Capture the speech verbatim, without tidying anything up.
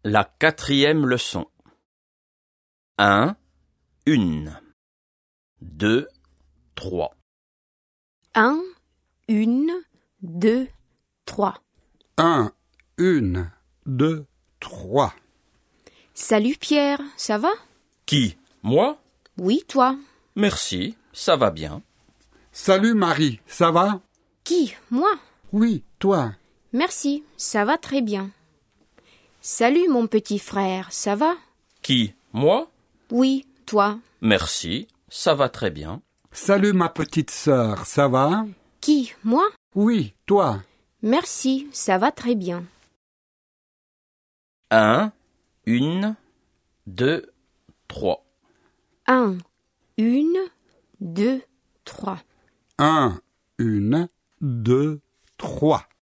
La quatrième leçon. Un, une, deux, trois. Un, une, deux, trois. Un, une, deux, trois. Salut Pierre, ça va? Qui? Moi? Oui, toi. Merci, ça va bien. Salut Marie, ça va? Qui? Moi? Oui, toi. Merci, ça va très bien. Salut mon petit frère, ça va? Qui? Moi? Oui, toi. Merci, ça va très bien. Salut ma petite sœur, ça va? Qui? Moi? Oui, toi. Merci, ça va très bien. Un, une, deux, trois. Un, une, deux, trois. Un, une, deux, trois.